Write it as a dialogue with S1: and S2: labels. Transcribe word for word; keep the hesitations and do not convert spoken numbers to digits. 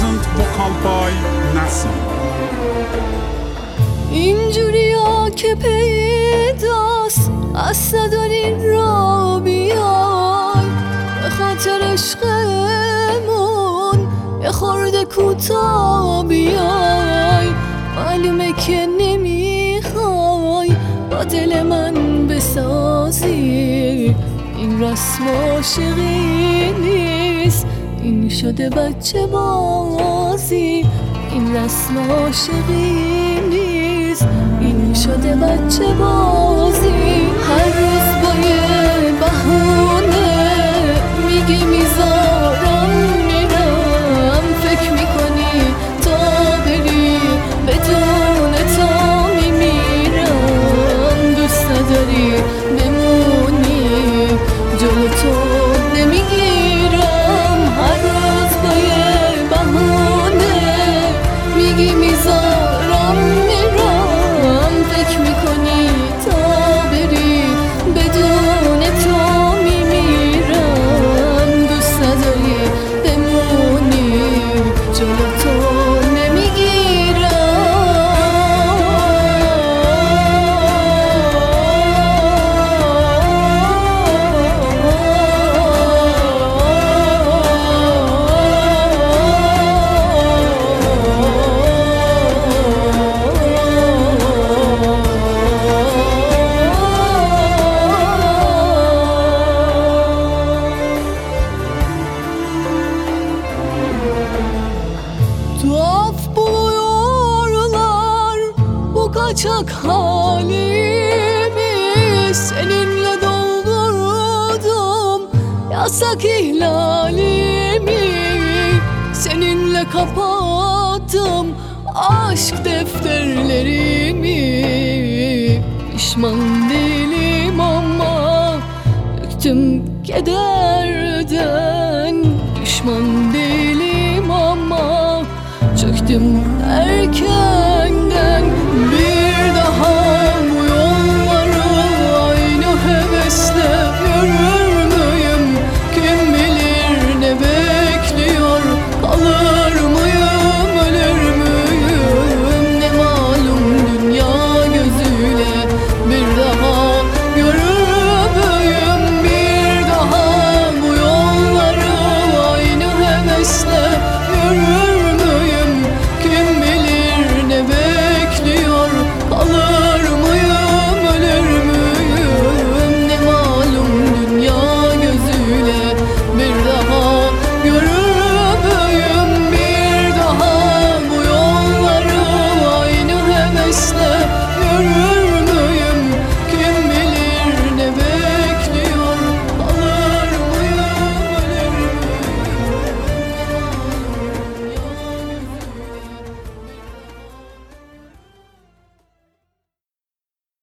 S1: Present vocal by Nassim.
S2: اینجوریا که پیداست از صداری را بیای، به خاطر عشقمون یه خورده کوتا بیای. معلومه که نمیخوای با دل من بسازی، این رسم عاشقی نیست، این شده بچه بازی. این رسم عاشقی نیست، این شده بچه بازی. هر روز با یه بهونه میگی میذارم میرم، فکر میکنی تا بری بدون تا میمیرم. دوست نداری بمونی جلو تو نمیگیرم. هر روز با یه بهونه میگی میذارم میرم، فکر میکنی تا بری بدون تو میمیرم. دوست نداری بمونی جلو تو tuhaf buluyorlar bu kaçak halimi. Seninle doldurdum yasak ihlalimi, seninle kapattım aşk defterlerimi. Pişman değilim ama döktüm kederden. Düşman değilim ama çöktüm derken